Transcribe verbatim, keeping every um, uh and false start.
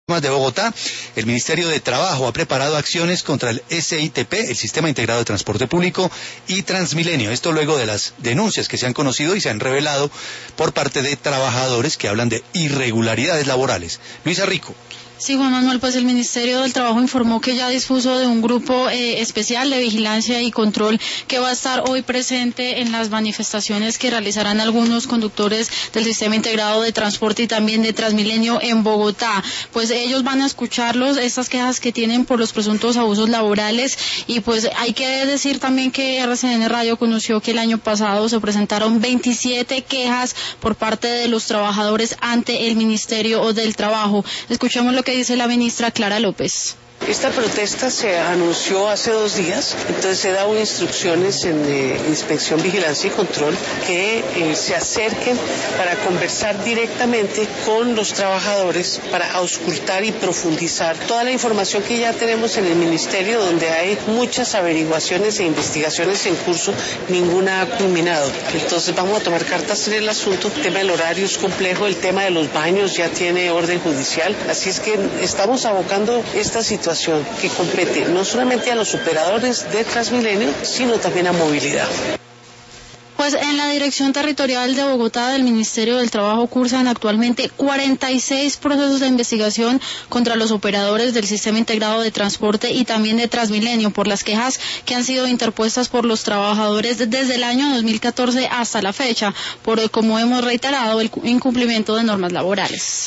de Bogotá, el Ministerio de Trabajo ha preparado acciones contra el S I T P, el Sistema Integrado de Transporte Público, y Transmilenio. Esto luego de las denuncias que se han conocido y se han revelado por parte de trabajadores que hablan de irregularidades laborales. Luisa Rico. Sí, Juan Manuel, pues el Ministerio del Trabajo informó que ya dispuso de un grupo eh, especial de vigilancia y control que va a estar hoy presente en las manifestaciones que realizarán algunos conductores del Sistema Integrado de Transporte y también de Transmilenio en Bogotá. Pues ellos van a escucharlos, estas quejas que tienen por los presuntos abusos laborales, y pues hay que decir también que R C N Radio conoció que el año pasado se presentaron veintisiete quejas por parte de los trabajadores ante el Ministerio del Trabajo. Escuchemos lo que dice la ministra Clara López. Esta protesta se anunció hace dos días, entonces se dado instrucciones en eh, Inspección, Vigilancia y Control que eh, se acerquen para conversar directamente con los trabajadores para auscultar y profundizar toda la información que ya tenemos en el Ministerio, donde hay muchas averiguaciones e investigaciones en curso, ninguna ha culminado. Entonces vamos a tomar cartas en el asunto. El tema del horario es complejo, el tema de los baños ya tiene orden judicial, así es que estamos abocando esta situación que compete no solamente a los operadores de Transmilenio, sino también a movilidad. Pues en la Dirección Territorial de Bogotá del Ministerio del Trabajo cursan actualmente cuarenta y seis procesos de investigación contra los operadores del Sistema Integrado de Transporte y también de Transmilenio por las quejas que han sido interpuestas por los trabajadores desde el año dos mil catorce hasta la fecha, por, como hemos reiterado, el incumplimiento de normas laborales.